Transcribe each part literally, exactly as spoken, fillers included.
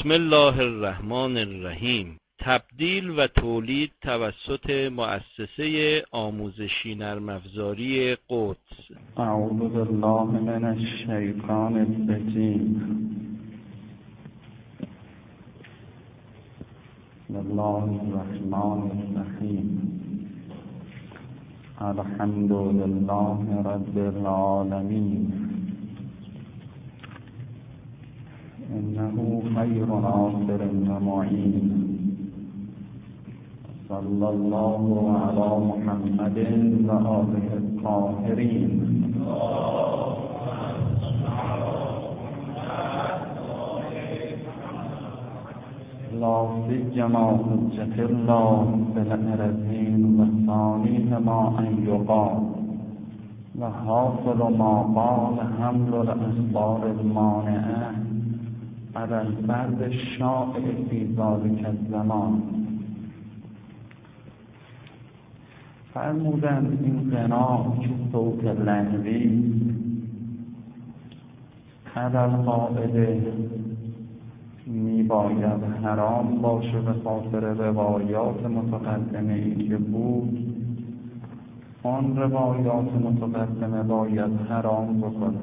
بسم الله الرحمن الرحیم. تبدیل و تولید توسط مؤسسه آموزشی نرم افزاری قدس. اعوذ بالله من الشیطان الرجیم. بسم الله الرحمن الرحیم. الحمد لله رب العالمین. انه خیر ناصر و معین. صلی الله علی محمد و آله الطاهرین. لا سیما حجة الله بالأرضین و ثانیه ما ان یقال و حاصل ما قال حمل الاخبار المانعه على الفرد الشائع في ذلك الزمان. فرمودند این غنا که صوت لحظی علی القاعده می باید حرام باشه به خاطر روایات متقدمه ای که بود. آن روایات متقدمه باید حرام بکنه.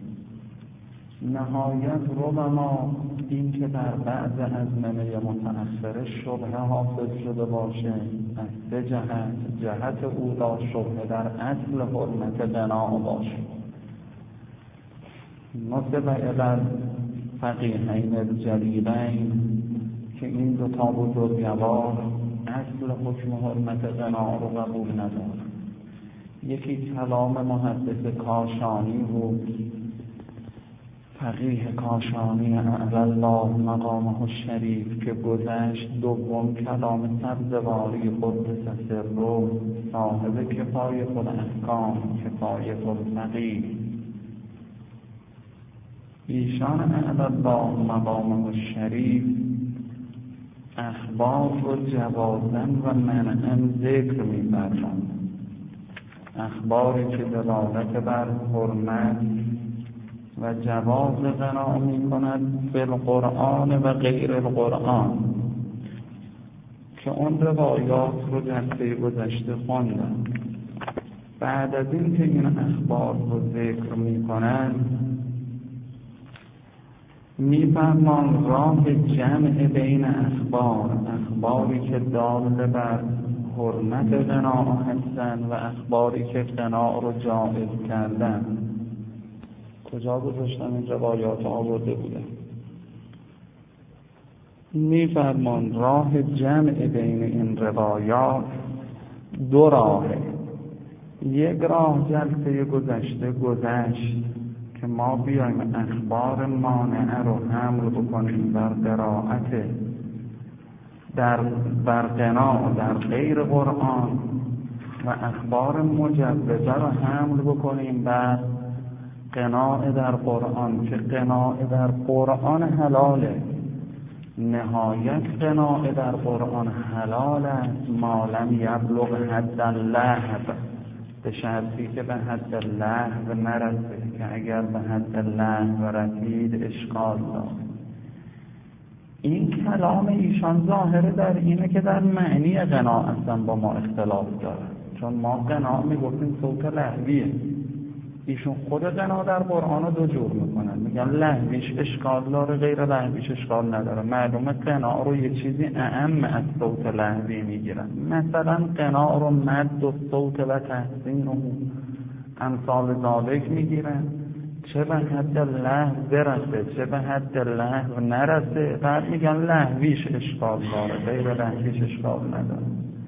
نهایت ربما این که در بعض ازمنه متأخره شبهه حاصل شده باشه از سه جهت. جهت اولا شبهه در اصل حرمت غنا باشه. نسبت در فقیهین الجلیلین که این دو تا بزرگوار اصل حکم حرمت غنا رو قبول ندارن. یکی کلام محدث کاشانی بود، فقیه کاشانی اعلی الله مقامه الشریف که گذشت. دوم کلام سبزواری قدس سره صاحب کفایة الاحکام کفایة الفقیه. ایشان اعلی الله مقامه الشریف اخبار و جوازن و منعا ذکر می‌فرمایند. اخباری که دلالت بر حرمت و جواز غنا می کند بالقرآن و غیر القرآن که اون روایات رو دسته گذشته خواندن. بعد از این که این اخبار رو ذکر می کنند می فرمان راه جمع بین اخبار، اخباری که دال بر حرمت غنا هستند و اخباری که غنا رو جائز کردن. کجا گذاشتم این روایات آورده بودم؟ می‌فرمان راه جمع بین این روایات دو راهه. یک راه جلسه گذشته گذشت که ما بیایم اخبار مانعه رو حمل بکنیم بر قرائت در بر غنا در غیر قرآن و اخبار مجوزه رو حمل بکنیم بر قناع در قرآن که قناع در قرآن حلاله. نهایت قناع در قرآن حلال است ما لم یبلغ حد اللهو، به شرطی که به حد اللهو نرسه، که اگر به حد اللهو رسید اشکال داره. این کلام ایشان ظاهره در اینه که در معنی قناع اصلا با ما اختلاف داره، چون ما قناع میگفتیم صوت لهویه. ایشون خود غنا در قرآن رو دو جور میکنن، میگن لهویش اشکال داره، غیر لهویش اشکال نداره. معلومه غنا رو یه چیزی اعم از صوت لهوی میگیرن. مثلا غنا رو مد و صوت و تحسین و امثال ذالک میگیرن، چه به حد لهو برسه چه به حد لهو نرسه. بعد میگن لهویش اشکال داره، غیر لهویش اشکال نداره.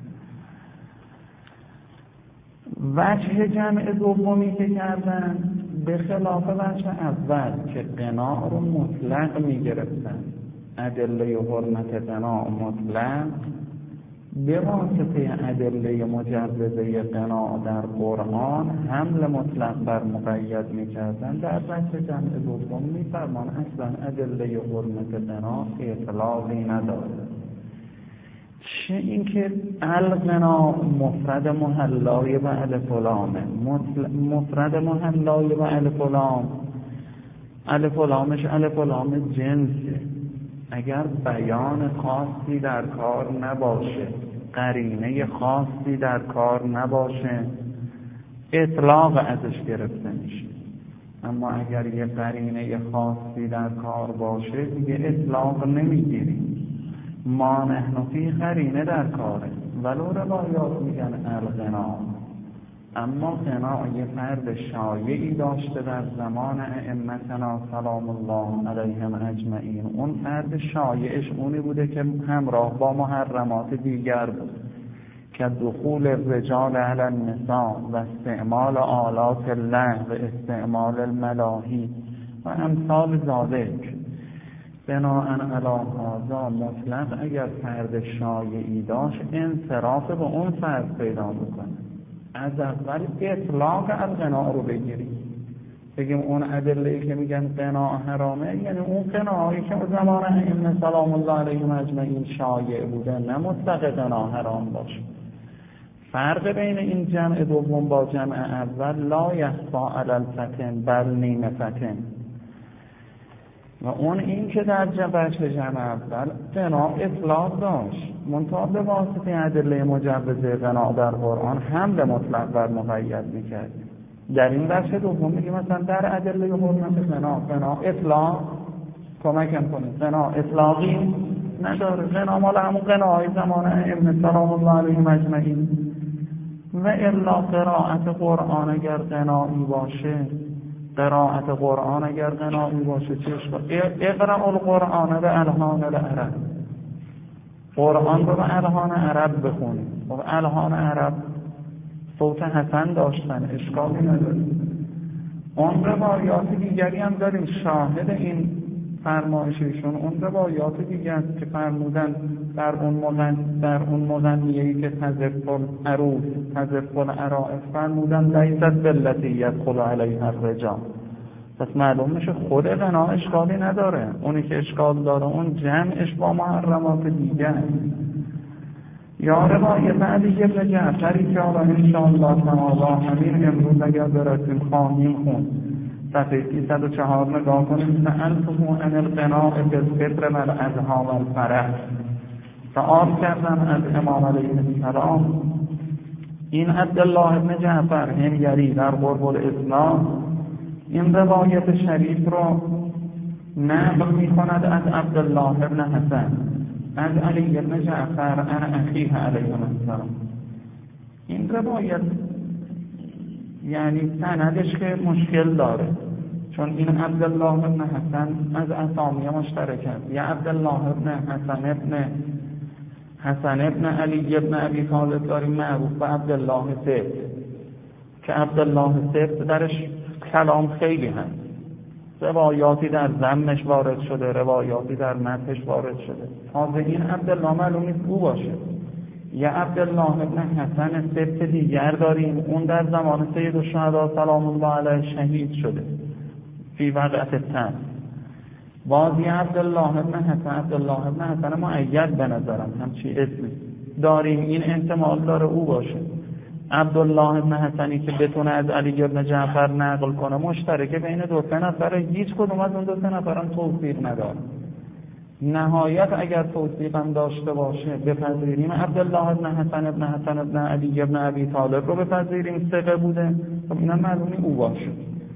وجه جمع دومی که کردن به خلاف وجه اول که غنا رو مطلق میگرفتن، ادله حرمت غنا مطلق به واسطه ادله مجوزه غنا در قرآن حمل مطلق بر مقید میکردن. در وجه جمع دوم میفرمان اصلا ادله حرمت غنا اطلاقی نداره. چه اینکه الغنا مفرد محلای و الف و لامه، مفرد محلای و الف و لام، الف و لامش الف و لام جنسه. اگر بیان خاصی در کار نباشه، قرینه خاصی در کار نباشه، اطلاق ازش گرفته میشه. اما اگر یه قرینه خاصی در کار باشه دیگه اطلاق نمیگیریم. ما نحن فی قرینه در کاره، ولو روایات میگن الغنا، اما غنا یه فرد شایعی داشته در زمان ائمتنا سلام الله علیهم اجمعین. اون فرد شایعش اونی بوده که همراه با محرمات دیگر بود، که دخول الرجال علی النساء و استعمال آلات الله و استعمال الملاهی و امثال ذالک. بناءً علی هذا مطلق اگر فرد شایعی داشت انصراف به اون فرد پیدا میکنه. از اول اطلاق الغنا رو بگیریم، بگیم اون ادله‌ای که میگن غنا حرامه یعنی اون غنایی که زمان ائمه سلام الله علیهم اجمعین شایع بوده، نه مطلق غنا حرام باشه. فرق بین این جمع دوم با جمع اول لا یخفی علی الفتن بل نیمه فتن. و اون این که در بچه جمع اول غنا اطلاق داشت، منتها به واسطه ادله مجوزه غنا در قرآن حمل مطلق بر مقید میکرد. در این بچه دوم میگه مثلا در ادله حرمت غنا، غنا اطلاق کمکم کنید، غنا اطلاقی نداره، غنا مال همون غناهای زمان ائمه سلام الله علیهم اجمعین. و الا قرائت قرآن اگر غنایی باشه، قرائت قرآن اگر غنایی باشه چه اشکال؟ اقرأ القرآن به الحان العرب، قرآن رو به الحان عرب بخونید. و الحان عرب صوت حسن داشتن، اشکالی نداره. اون روایات دیگری هم داریم شاهد این فرمایششون. اون روایات دیگر که فرمودن در اون مغن در اون مغنیه‌ای که تزف العروس تزف العرائس فرمودن لیست بالتی یدخل علیها الرجال. پس معلوم میشه خود غنا اشکالی نداره، اونی که اشکال داره اون جمعش با محرمات دیگر. یا روایت علی ابن جعفری که آقا انشاءالله تعالی همین امروز اگر برسیم خواهیم خون صفحه سیصد و چهار نگاه کنیم. سألته عن القناع بالفطر و الاضحی و الفرح. سؤال کردم از امام علیه السلام این عبدالله ابن جعفر همگری در قرب الاسلام این روایت شریف رو نقل می کند از عبدالله ابن حسن از علی ابن جعفر عن اخیه علیه السلام. این روایت یعنی سندش که مشکل داره، چون این عبدالله ابن حسن از اسامی مشترک است. یا عبدالله ابن حسن ابن حسن ابن علی ابن ابی طالب داریم معروف به عبدالله سبت، که عبدالله سبت درش کلام خیلی هست، روایاتی در ذمش وارد شده، روایاتی در مدحش وارد شده. تازه این عبدالله معلوم نیست او باشه. یا عبدالله ابن حسن سبت دیگر داریم، اون در زمان سید الشهدا سلام الله علیه شهید شده فی وقعت تن. بازی عبدالله ابن حسن عبدالله ابن حسن مؤید به نظرم همچی اسمی داریم، این احتمال داره او باشه. عبدالله ابن حسنی که بتونه از علی ابن جعفر نقل کنه مشترکه بین دو سه نفر، هیچ کدوم از اون دو سه نفرم توثیق نداره. نهایت اگر توثیق هم داشته باشه بپذیریم عبدالله ابن حسن ابن حسن ابن علی ابن ابی طالب رو بپذیریم ثقه بوده، خب اینم معلومه او باشه.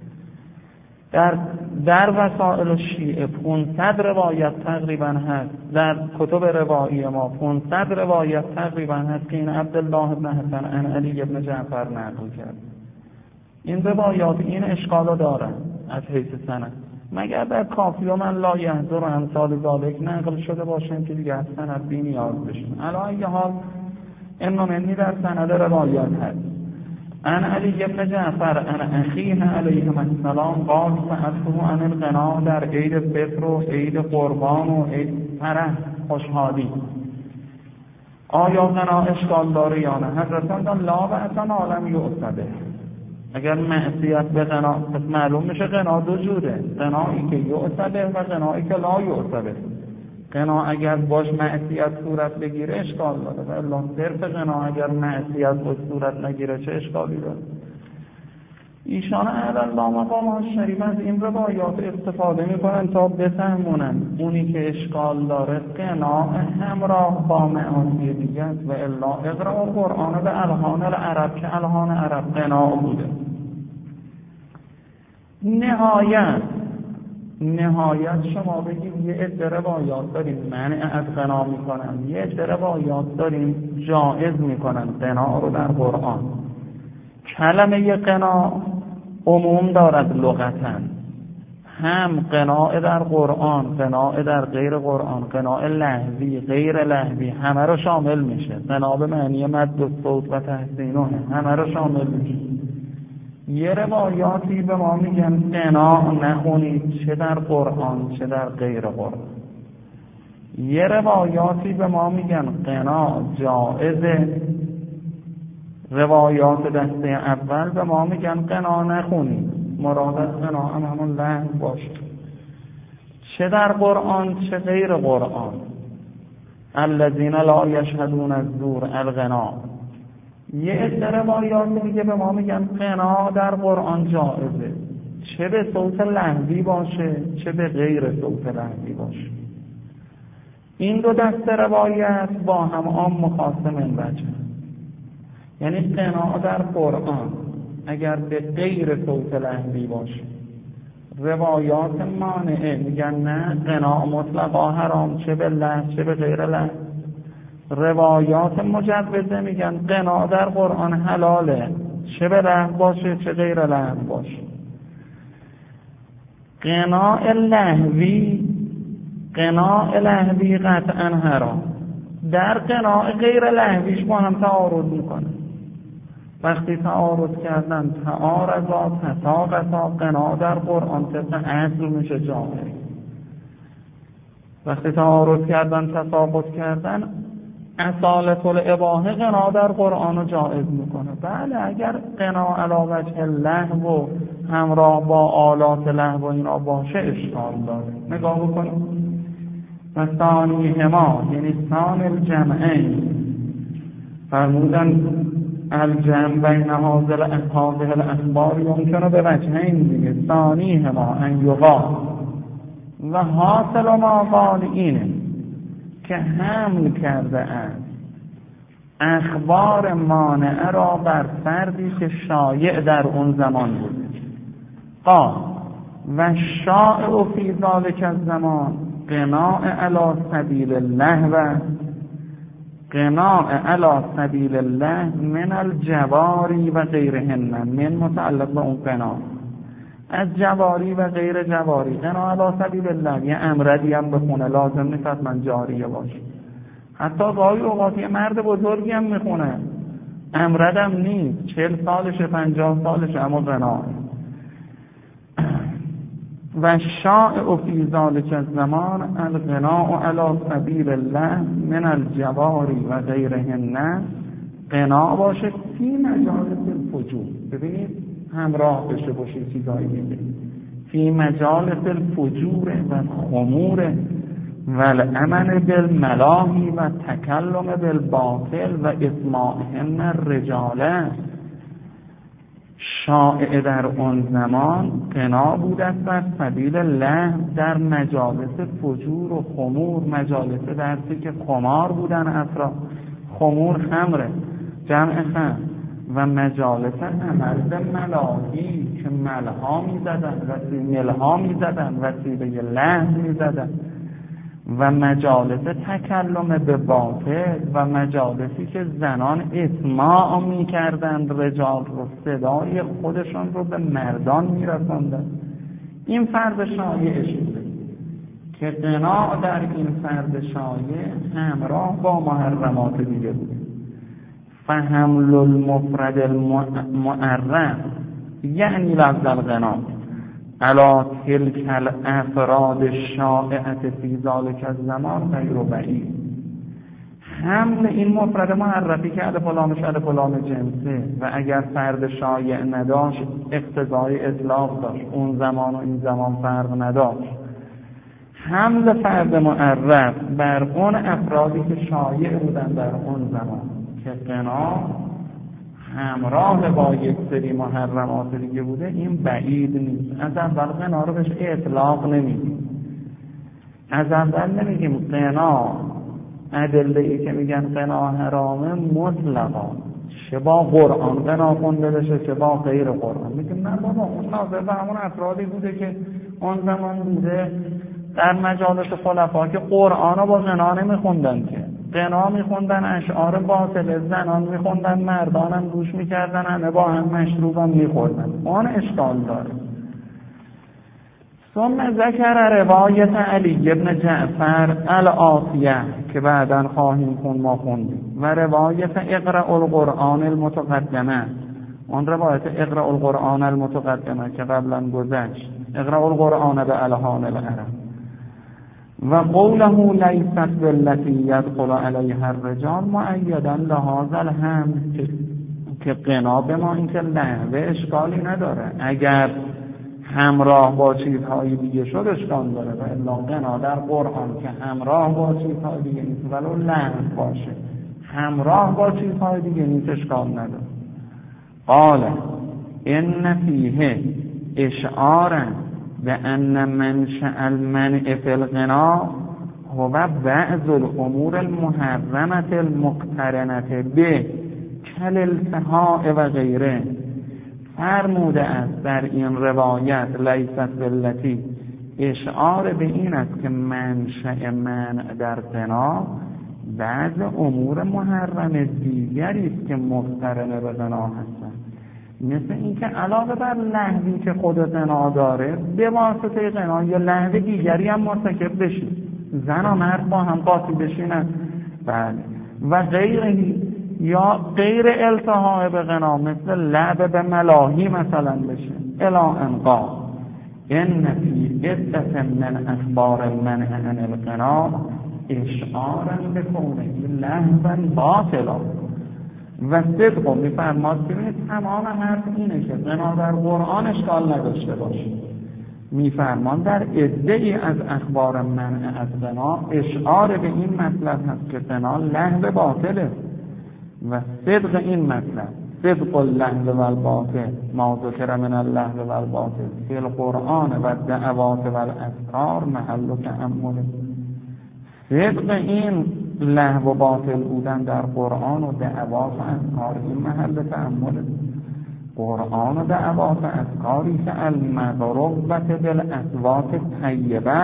در در وسائل شیعه پانصد روایت تقریبا هست، در کتب روایی ما پانصد روایت تقریبا هست که این عبدالله ابن حسن عن علی ابن جعفر نقل کرد. این روایات این اشکالو دارن از حیث سند، مگر در کافی و من لا یحضر و امثال ذالک نقل شده باشن که دیگه از سند بی نیاز بشن. علی ای حال امامنی در سند روایات هست. عن علی ابن جعفر عن اخیه علیه السلام قال سألته عن الغنا در عید فطر و عید قربان و عید فرح خوشحالی، آیا غنا اشکال داره یا نه؟ حضرتان دان لا و اصلا عالم یعصبه. اگر معصیت به غنا، پس معلوم میشه غنا دو جوره، غنایی که یعصبه و غنایی که لا یعصبه. غنا اگر باش معصیت صورت بگیره اشکال داره، ولی صرف غنا اگر معصیت باش صورت نگیره چه اشکالی داره؟ ایشان اهل الله مقام شریف از این روایات استفاده میکنن تا بفهمونن اونی که اشکال داره قناع همراه با معانی دیگه است و الا اقرا قرآن به الحان العرب که الحان عرب قناع بوده. نهایت نهایت شما بگید یه عده روایات داریم منع از قناع میکنن، یه عده روایات داریم جائز میکنن قناع رو در قرآن. کلمه قناع عموم دارد لغتاً، هم قناع در قرآن، قناع در غیر قرآن، قناع لهوی، غیر لهوی، همه رو شامل میشه. قناع به معنی مد و صوت و تحسینه همه رو شامل میشه. یه روایاتی به ما میگن قناع نخونید چه در قرآن چه در غیر قرآن. یه روایاتی به ما میگن قناع جائزه. روایات دسته اول به ما میگن قناع نخونید، مراد از قناع هم همون لهو باشه، چه در قرآن چه غیر قرآن. الذین لا یشهدون الزور القناع. یه عده روایات دیگه به ما میگن قناع در قرآن جائزه، چه به صوت لهوی باشه چه به غیر صوت لهوی باشه. این دو دسته روایت با هم عام مخاصم این وجه، یعنی قناع در قرآن اگر به غیر صوت لهوی باشه روایات مانعه میگن نه قناع مطلقا حرام چه به لهو چه به غیر لهو. روایات مجوزه میگن قناع در قرآن حلاله چه به لهو باشه چه غیر لهو باشه. قناع لهوی قناع لهوی قطعا حرام، در قناع غیر لهویش با هم تعارض میکنه. وقتی تعارض کردن تعارضا تساقطا، قناع در قرآن طبق اصل میشه جامعه. وقتی تعارض کردن تساقط کردن اصالت الاباحه قناع در قرآن رو جائز میکنه. بله اگر قناع علی وجه لهو و همراه با آلات لهو و اینا باشه اشکال داره. نگاه بکنید و ثانیهما یعنی ثان الجمعین فرمودن الجمع بین هذه الاخبار یمکن به وجهین دیگه. ثانیهما ان یقال و حاصل ما قال اینه که حمل کرده است اخبار مانعه را بر فردی که شایع در اون زمان بود. قال و شائع فی ذلک الزمان قناع علی سبیل الله و قناع علی سبیل الله من الجواری و غیرهن، من متعلق به اون قناع از جواری و غیر جواری. قناع علی سبیل الله یه امردی هم بخونه لازم نیست حتما جاریه باشه، حتی گاهی اوقات یه مرد بزرگی هم میخونه امردم نیست، چهل سالشه پنجاه سالشه اما قناع. و شائع فی ذلک الزمان القناع علی سبیل الله من الجواری و غیرهن، قناع باشه فی مجالس الفجور. ببینید همراه بشه باشه چیزایی میگه فی مجالس الفجور و خمور و الامن بالملاهی و تکلم بالباطل و اسماعهن الرجاله. شائع در اون زمان قناع بود است بر سبیل الله در مجالس فجور و خمور. مجالس درسی که خمار بودن افراد، خمور خمره جمع خمر، و مجالس عمل به ملاهی که ملها می زدن و ملها می زدن و سیبه لحن می زدن، و مجالس تکلم به باطل و مجالسی که زنان اسماع می کردن رجال رو، صدای خودشون رو به مردان می رسندن. این فرد شایعش بوده که قناع در این فرد شایع همراه با محرمات دیگه بوده. فحمل المفرد المعرف یعنی لفظ القناع علی تلک الافراد الشائعة فی ذلک الزمان غیر بعید. حمل این مفرد معرفی که الف لامش الف لام جنسه و اگر فرد شایع نداشت اقتضای اطلاق داشت، اون زمان و این زمان فرق نداشت. حمل فرد معرف بر اون افرادی که شایع بودن در اون زمان که قناع همراه با یک سری محرمات دیگه بوده، این بعید نیست. از اول قنا رو بهش اطلاق نمیدیم. از اول نمیگیم قنا، ادله ای که میگن قنا حرامه مطلقا، چه با قرآن قنا خونده بشه چه با غیر قرآن. میگیم نه بابا، اون ناظر به همون افرادی بوده که اون زمان بوده در مجالس خلفا که قرآن رو با قنا نمیخوندن، که قنا میخوندن اشعار باطل، زنان میخوندن، مردانم گوش میکردن، همه با هم مشروبم میخوردن. اون اشکال داره. ثم ذکر روایت علی ابن جعفر العافیه که بعداً خواهیم خون ما خوندیم، و روایت اقرأ القرآن المتقدمه، اون روایت اقرأ القرآن المتقدمه که قبلا گذشت، اقرأ القرآن به الحان العرب، و قوله لیست بالتي يدخل عليها الرجال مؤیدا لهذا الهم، که قنا به ما این که لحوه اشکالی نداره، اگر همراه با چیزهای دیگه شد اشکال داره، و الا قنا در قرآن که همراه با چیزهای دیگه نیست ولو لحو باشه، همراه با چیزهای دیگه نیست اشکال نداره. قال ان فیه اشعارا بأن منشأ المنع فی الغنا هو بعض الامور المحرمة المقترنة به کالالتهاء و غیره. فرموده است در این روایت لیست بالتی، اشعار به این است که منشأ منع در غنا بعض امور محرم دیگری است که مقترنه به غنا هستند، مثل اینکه علاوه بر لهوی که خود غنا داره به واسطه غنا یا لهو دیگری هم مرتکب بشید، زن و مرد با هم قاطی بشینن، بله، و غیره، یا غیر التهاء به غنا مثل لعب به ملاهی مثلا بشه. الی ان قال ان فی عدة من اخبار المنع عن الغنا اشعارا بکونه لهوا باطلا و صدق. میفرماد که تمام حرف اینه که غنا در قرآن اشکال نداشته باشه. میفرمان در عده‌ای از اخبار منع از غنا اشعار به این مطلب هست که غنا لهو باطله، و صدق این مطلب، صدق اللهو و الباطل ما ذکر من اللهو و الباطل فی القرآن و الدعوات و الاذکار محل تأمل. صدق این لهو و باطل بودن در قرآن و دعوات و اذکار این محل تأمل. قرآن و دعوات و اذکاری که المضروبة بالاصوات طیبه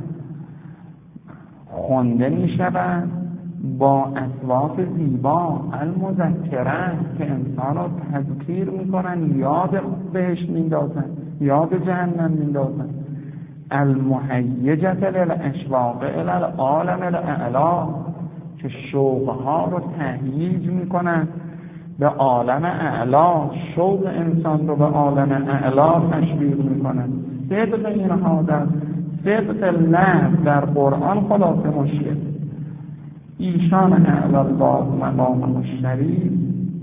خونده می شود با اصوات زیبا، المذکره که انسان رو تذکیر میکنن، یاد بهش میندازن، یاد جهنم میندازن، المهیجة للاشواق الى العالم الاعلی که شوقها رو تهییج میکنن به عالم اعلا، شوق انسان رو به عالم اعلا تشبیه میکنن. صدق اینها در صدق لفظ در قرآن خلاصه مشکل. ایشان اعلی الله مقام الشریف،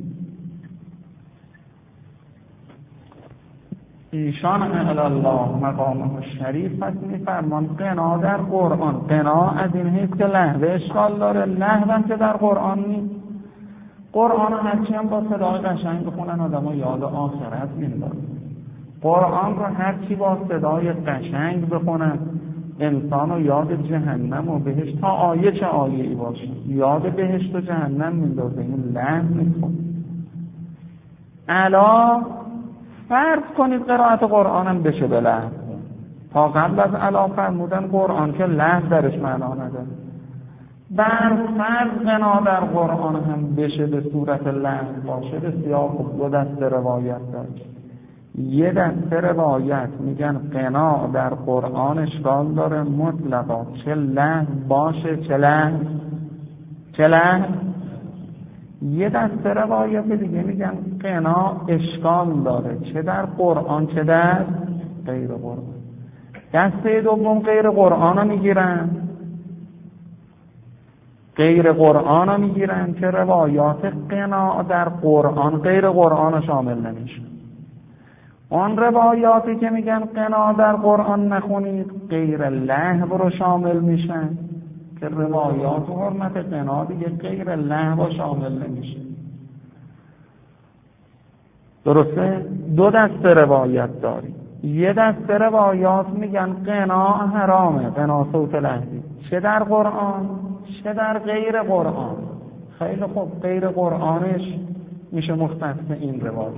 ایشان اعلی الله مقام الشریف پس میفرمان قنا در قرآن، قنا از این حیث که لهو اشکال داره، لهو هم که در قرآن نیست. قرآن هرچی هم با صدای قشنگ بخونن آدم ها یاد آخرت میندازن، قرآن رو هرچی با صدای قشنگ بخونن انسان رو یاد جهنم و بهشت، تا آیه چه آیه ای باشه یاد بهشت و جهنم میندازه، این لحن میخون. الا فرض کنید قرائت قرآن هم بشه به لحن، تا قبل از الا فرمودن قرآن که لحن درش معنا نداره، بر فرض غنا در قرآن هم بشه به صورت لحن باشه، بسیار خوب. دو دسته روایت داره. یه دسته روایت میگن غنا در قرآن اشکال داره مطلقا، چه لحن باشه چه لحن چه لحن. یه دسته روایت دیگه میگن غنا اشکال داره چه در قرآن چه در غیر قرآن. دسته دوم غیر قرآن رو میگیرن، غیر قرآن رو میگیرن که روایات غنا در قرآن غیر قرآن رو شامل نمیشه. آن روایاتی که میگن غنا در قرآن نخونید غیر لهو رو شامل میشن، که روایات و حرمت غنا دیگه غیر لهو رو شامل نمیشه. درسته؟ دو دسته روایت داریم. یه دسته روایات میگن قنا حرامه، قنا صوت لحظی، چه در قرآن چه در غیر قرآن. خیلی خوب، غیر قرآنش میشه مختص این روایت.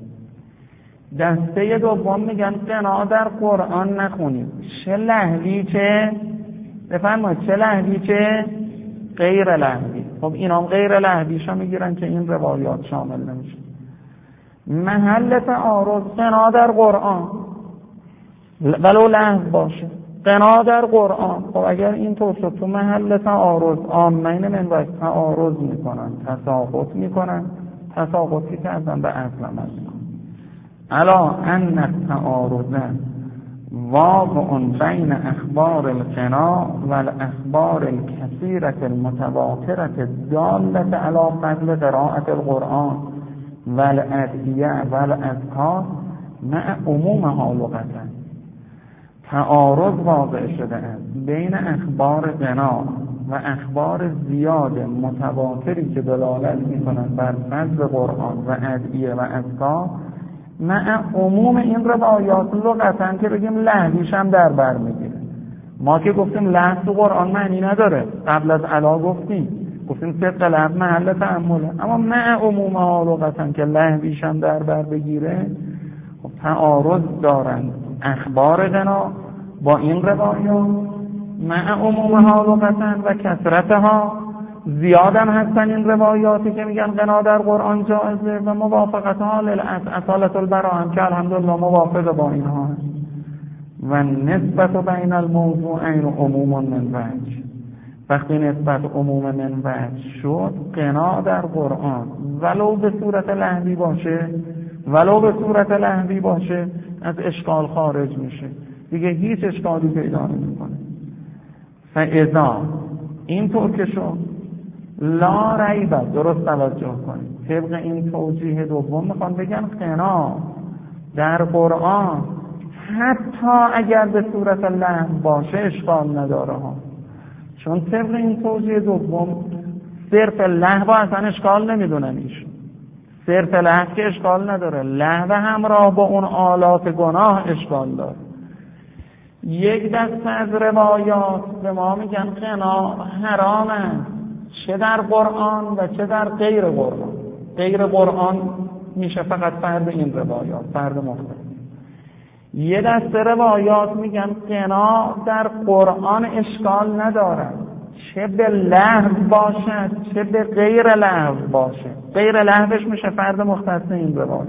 دسته دوم میگن قنا در قرآن نخونید، چه لحظی چه بفرمایید چه لحظی چه غیر لحظی. خب اینام غیر لحظیشا میگیرن که این روایات شامل نمیشه. محل تعارض قنا در قرآن ولو لحظ باشه، قنا در قرآن. خب اگر این طور شد تو محل تعارض عامین منبع تعارض میکنن، تساقط میکنن، تساقطی که ازن به اصل عمل میکنن. الا ان التعارض واقع بین اخبار القنا و الاخبار الكثيرة المتواترة الدالة على فضل قراءة القرآن و الادعیه و الاذکار مع عمومها لغتا. تعارض واقع شده است بین اخبار قنا و اخبار زیاد متواتری که دلالت می‌کنند بر فضل قرآن و ادعیه و اذکار مع عموم این روایات لغتا، که بگیم لحظیش هم در بر میگیره. ما که گفتیم لحظ تو قرآن معنی نداره، قبل از علا گفتیم گفتیم صدق لحظ محل تأمله، اما مع عموم ها لغتا که لحظیش هم در بر بگیره. خب تعارض دارن اخبار قنا با این روایات مع عموم ها لغتا و کثرتها، زیادن هستن این روایاتی که میگن قنا در قرآن جائزه و موافقت ها للاصالة البراء هم که الحمدلله موافق با اینها هست. و نسبت بین الموضوعین عموم من وجه، وقتی نسبت عموم من وجه شد قنا در قرآن ولو به صورت لحظی باشه ولو به صورت لحظی باشه از اشکال خارج میشه، دیگه هیچ اشکالی پیدا نمیکنه. فاذا این طور که شد لا ریبه، درست توجه کنید، طبق این توجیه دوم میخوان بگن قنا در قرآن حتی اگر به صورت لحظ باشه اشکال نداره ها، چون طبق این توجیه دوم صرف لحظ اصلا اشکال نمیدونن ایشون. صرف لحظ که اشکال نداره، لحظ همراه با اون آلات گناه اشکال داره. یک دسته از روایات به ما میگن قنا حرامه، چه در قرآن و چه در غیر قرآن. غیر قرآن میشه فقط فرد این روایات، فرد مختلف. یه دسته روایات میگن قنا در قرآن اشکال ندارد، چه به لحظ باشد چه به غیر لحظ باشه. غیر لحظش میشه فرد مختص این روایات.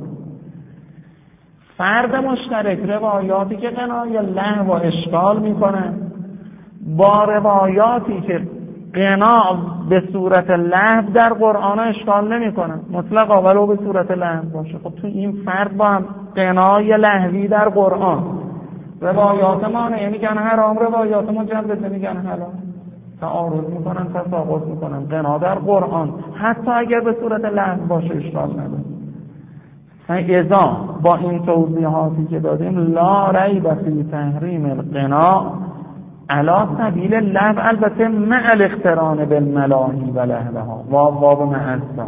فرد مشترک روایاتی که قنای لحظ و اشکال میکنن با روایاتی که قنا به صورت لحظ در قرآن اشکال نمیکنن مطلقا ولو به صورت لحظ باشه. خب تو این فرد با هم قنای لحظی در قرآن روایات ما نمیگن حرام، روایات ما جنبه نمیگن حلال، تعارض میکنن، تساقط میکنن. قنا در قرآن حتی اگر به صورت لحظ باشه اشکال نداره. فاذا با این توضیحاتی که دادیم لا ریب فی تحریم القنا علا سبیل اللحظ، البته مع الاقتران بالملاهی و لهوها و واب معصا،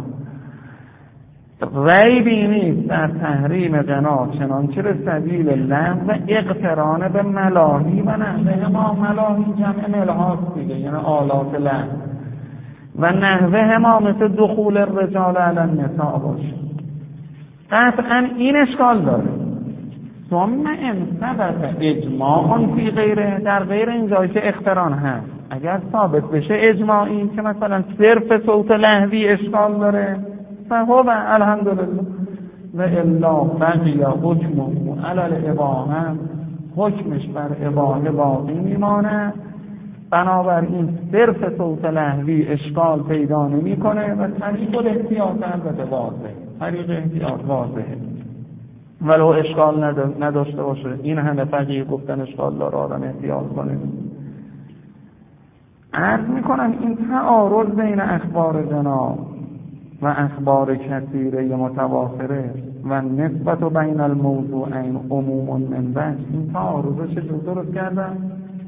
ریبی نیست در تحریم قنا چنانچه به سبیل لحظ و اقتران به ملاهی و نحوه. ما ملاهی جمع ملهاست دیگه، یعنی آلات لحظ، و نحوه ما مثل دخول الرجال علی النساء باشه. قطعا این اشکال داره. ثم ان ثبت اجماع فی غیره، در غیر این جایی که اقتران هست اگر ثابت بشه اجماعی که مثلا صرف صوت لحظی اشکال داره فهو الحمدلله و الا بقی حکمه علی الاباحه، حکمش بر اباحه باقی میمانه. بنابراین صرف صوت لحظی اشکال پیدا نمیکنه و طریق الاحتیاط البته واضحه، طریق احتیاط واضحه ولو اشکال نداشته باشه. این همه فقیه گفتن اشکال داره، آدم احتیاط کنه. عرض میکنم این تعارض بین اخبار قنا و اخبار کثیره متوافره و نسبت بین الموضوعین عموم من وجه، این تعارض چجور درست کردن؟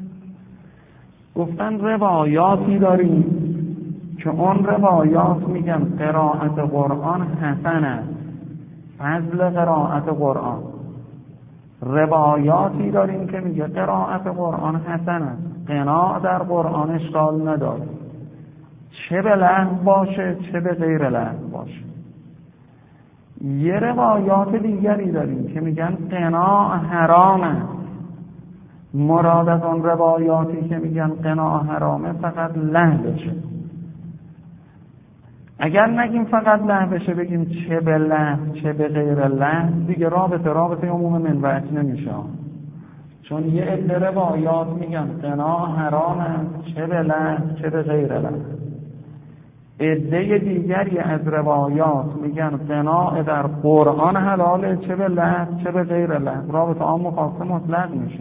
گفتن روایاتی داریم که اون روایات میگن قرائت قرآن حسن است، فضل قرائت قرآن. روایاتی داریم که میگه قرائت قرآن حسن است، قناع در قرآن اشکال نداره، چه به لحو باشه چه به غیر لحو باشه. یه روایات دیگری داریم که میگن قناع حرام است. مراد از اون روایاتی که میگن قناع حرامه فقط لحو بشه. اگر نگیم فقط لحو بشه، بگیم چه به لحو چه به غیر لحو، دیگه رابطه رابطه عموم منبعث نمیشه. چون یه عده روایات میگن قناع حرام است، چه به لحو چه به غیر لحو. عده دیگری از روایات میگن قناع در قرآن حلاله، چه به لحو چه به غیر لحو. رابطه عام و خاصه مطلق میشه،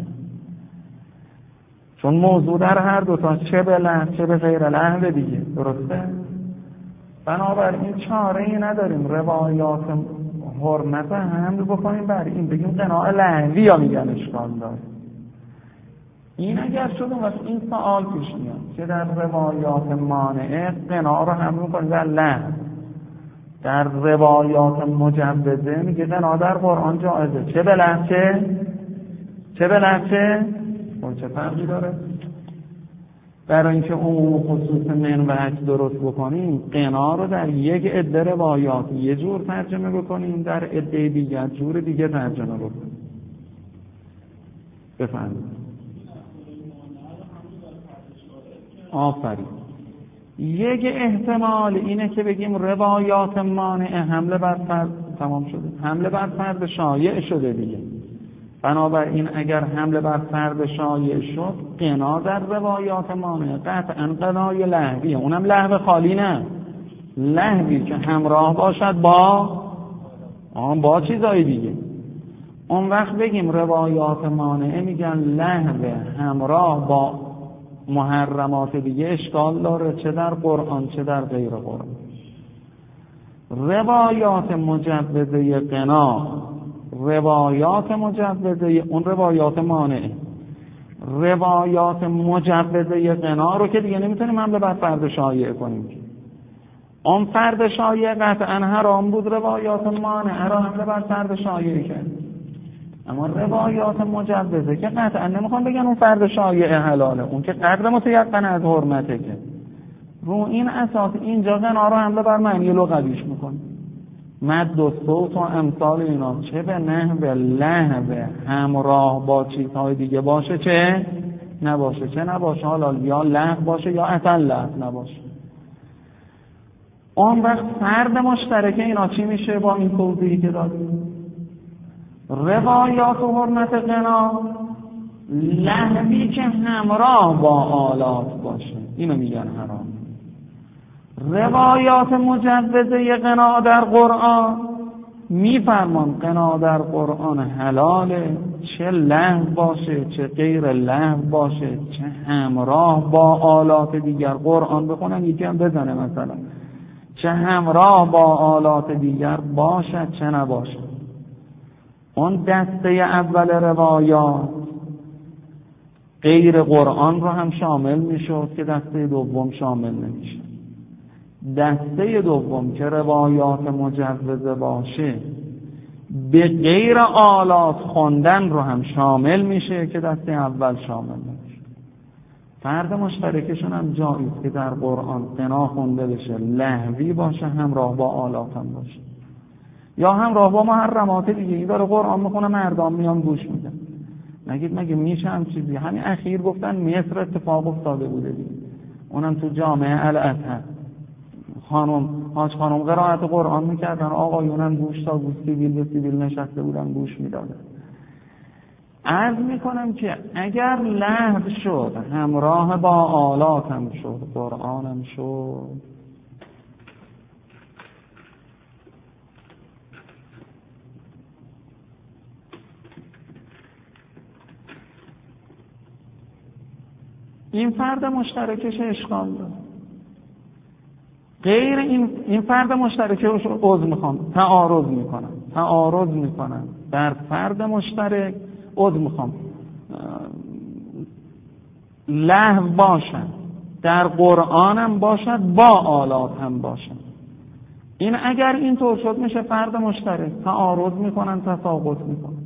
چون موضوع در هر دو تا چه به لحو چه به غیر لحو دیگه. درسته؟ بنابراین چاره ای نداریم روایات حرمت حمل بکنیم بر این بگیم قناع لحوی یا میگن اشکال داره. این اگر شد اون وقت این سوال پیش میاد که در روایات مانعه قناع رو حمل میکنیم بر لحو، در روایات مجوزه میگه قناع در قرآن جایزه، چه به لحو چه چه به لحو چه چه فرقی داره؟ برای اینکه عموم و خصوص من و حج درست بکنیم، قناع رو در یک عده روایات یه جور ترجمه بکنیم، در عده دیگر جور دیگه ترجمه بکنیم. بفهمید. آفرین. یک احتمال اینه که بگیم روایات مانعه حمله بر فرد تمام شده، حمله بر فرد شایع شده دیگه. بنابراین اگر حمله بر فرد شایع شد، قناع در روایات مانعه قطعا قناع لحویه، اونم لحو خالی نه، لحوی که همراه باشد با آن با چیزای دیگه. اون وقت بگیم روایات مانعه میگن لحو همراه با محرمات دیگه اشکال داره، چه در قرآن چه در غیر قرآن. روایات مجوزه قناع، روایات مجوزه اون روایات مانعه، روایات مجوزه قناع رو که دیگه نمیتونیم حمله بر فرد شایع کنیم. اون فرد شایع قطعا حرام بود، روایات مانعه رو حمله بر فرد شایع کرد. اما روایات مجوزه که قطعا نمیخوام بگن اون فرد شایع حلاله، اون که قدر متیقن از حرمته، که رو این اساس اینجا قناع رو حمله بر معنی لغویش میکنه. مد و صوت و امثال اینا چه به نحو لحو همراه با چیزهای دیگه باشه چه نباشه، چه نباشه حالا یا لحو باشه یا اصلا لحو نباشه. اون وقت فرد مشترک اینا چی میشه با این توضیحی که دادیم؟ روایات و حرمت قناع لحوی که همراه با آلات باشه، اینو میگن حرام. روایات مجوزه قناع در قرآن میفرمان قناع در قرآن حلاله، چه لحو باشه چه غیر لحو باشه، چه همراه با آلات دیگر. قرآن بخونن یکی هم بزنه مثلا، چه همراه با آلات دیگر باشد چه نباشد. اون دسته اول روایات غیر قرآن رو هم شامل میشد که دسته دوم شامل نمیشه. دسته دوم که روایات مجوزه باشه به غیر آلات خوندن رو هم شامل میشه که دسته اول شامل نمیشه. فرد مشترکشون هم جایز که در قرآن قناع خونده بشه، لحوی باشه همراه با آلات هم باشه، یا همراه با محرمات دیگه. این داره قرآن میخونه مردم میان گوش میدن. نگید مگه میشه هم چیزی؟ همین اخیر گفتن مصر اتفاق افتاده بوده دیگه، اونم تو جامعه الازهر خانم حاج خانم قرائت قرآن میکردن، آقایونم گوش تا گوش سیبیل به سیبیل نشسته بودن گوش میدادن. عرض میکنم که اگر لحو شد همراه با آلات هم شد، قرآن هم شد، این فرد مشترکش اشکال داره. غیر این این فرد مشترکش عضو میخوام تعارض میکنن تعارض میکنن در فرد مشترک عضو میخوام لحو باشن، در قرآن هم باشد با آلات هم باشن. این اگر اینطور شد میشه فرد مشترک، تعارض میکنن، تساقط میکنن.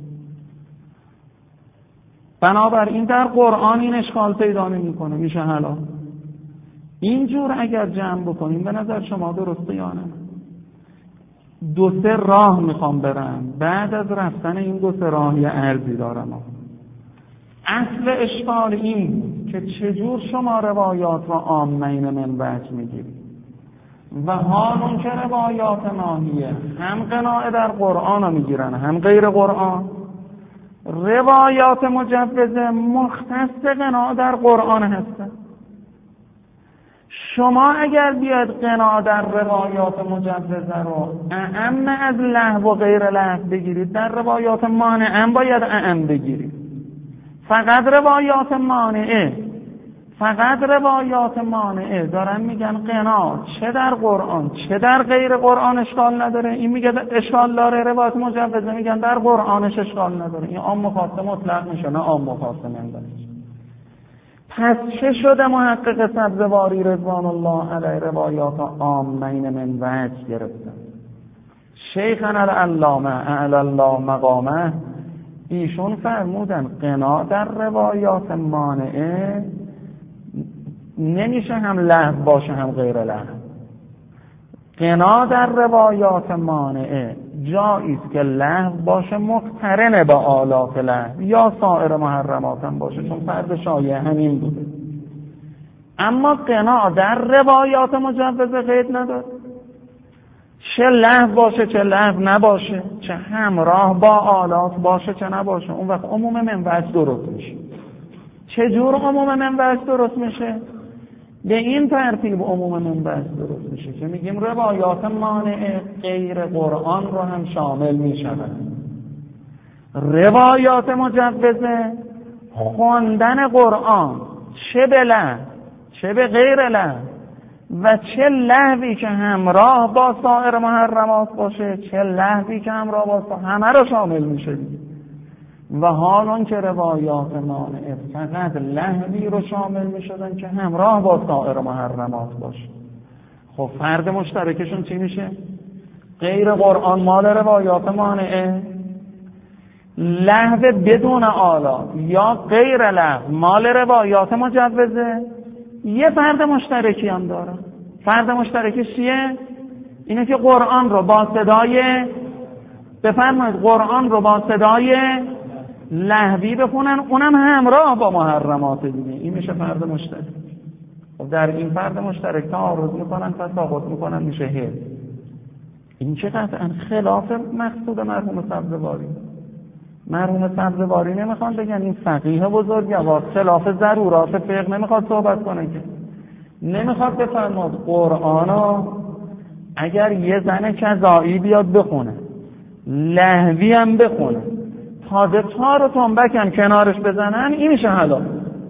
بنابراین در قرآن این اشکال پیدا نمیکنه، میشه حلال. اینجور اگر جمع بکنیم به نظر شما درسته یا نه؟ دو سه راه میخوام برم، بعد از رفتن این دو سه راه یه عرضی دارم. اصل اشکال این بود که چجور شما روایات رو عامین من وجه میگیرید و حال اون که روایات ناهیه هم قناعه در قرآن رو میگیرن هم غیر قرآن. روایات مجوزه مختص قناعه در قرآن هستن. شما اگر بیاد قناعه در روایات مجوزه رو اعم از لهو و غیر لهو بگیرید، در روایات مانعه باید اعم بگیرید. فقط روایات مانعه فقط روایات مانعه دارن میگن قناعه چه در قرآن چه در غیر قرآن اشکال نداره. این میگه اشکال داره، روایات مجوزه میگن در قرآنش اشکال نداره. این عام مخاص مطلق میشه، نه عام مخاص منبر. پس چه شده محقق سبزواری رضوان الله علیه روایات عامین من وجه گرفتن؟ شیخنا العلامه اعلی الله مقامه ایشون فرمودن قناع در روایات مانعه نمیشه هم لهو باشه هم غیر لهو. قناع در روایات مانعه جاییست که لهو باشه مقترن با آلات لهو یا سایر محرمات هم باشه، چون فرد شایع همین بوده. اما قناع در روایات مجوزه قید نداره، چه لهو باشه چه لهو نباشه، چه همراه با آلات باشه چه نباشه. اون وقت عموم من وجه درست میشه. چجور عموم من وجه درست میشه؟ به این ترتیب عموم من وجه درست میشه که میگیم روایات مانعه غیر قرآن رو هم شامل میشوند. روایات مجوزه خواندن قرآن چه به لهو چه به غیر لهو و چه لهوی که همراه با سایر محرمات باشه چه لهوی که همراه با سایر همه رو شامل میشه. و حال اون که روایات مانعه فقط لهوی رو شامل میشدن که همراه با سایر محرمات باشه. خب فرد مشترکشون چی میشه؟ غیر قرآن مال روایات مانعه، لهو بدون آلات یا غیر لهو مال روایات مجوزه. یه فرد مشترکی هم داره. فرد مشترکش چیه؟ اینه که قرآن رو با صدای بفرمایید قرآن رو با صدای لهوی بخونن، اونم همراه با محرمات دیگه. این میشه فرد مشترک. خب در این فرد مشترک تعارض میکنن، تساقط میکنن، میشه حل. این چه قطعا خلاف مقصود مرحوم سبزواری. مرحوم سبزواری نمیخوان بگن این فقیه بزرگوار خلاف ضرورات فقه نمیخواد صحبت کنه، که نمیخواد بفرماد قرآنو اگر یه زن کذایی بیاد بخونه لهوی هم بخونه تازه تار و تنبک هم کنارش بزنن این میشه حلال.